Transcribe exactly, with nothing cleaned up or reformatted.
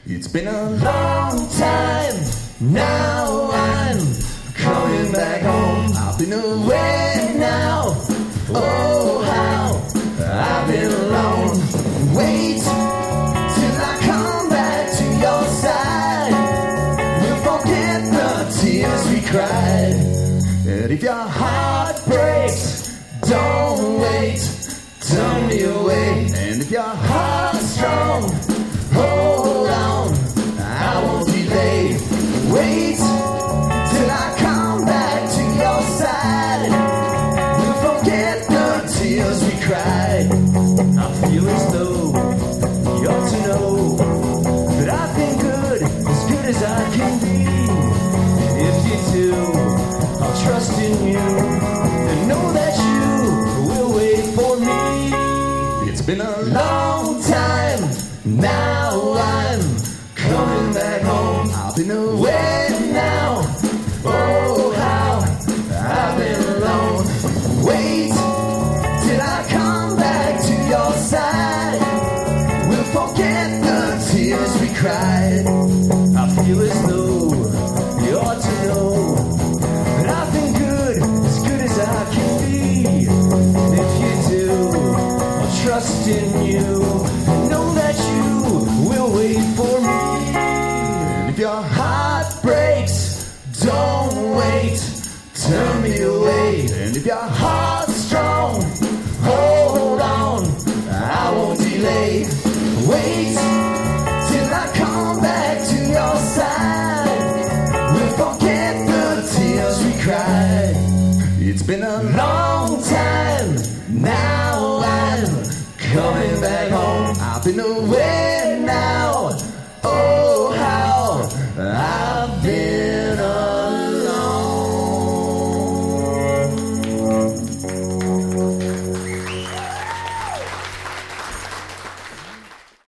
It's been a long time, now I'm coming back home. I've been away now, oh how I've been alone. Wait till I come back to your side. We'll forget the tears we cried. And if your heart breaks, don't wait, turn me away. And if your heart's strong, hold on, I won't delay. Wait till I come back to your side. We'll forget the tears we cried. I feel as though you ought to know that I've been good, as good as I can be. If you do, I'll trust in you and know that you will wait for me. It's been a long time, now I'm coming back home. I've been away now, oh how I've been alone. Wait till I come back to your side. We'll forget the tears we cried. I feel as though you ought to know that I've been good, as good as I can be. If you do, I'll trust in you and know that you will wait for me. And if your heart breaks, don't wait, turn me away. And if your heart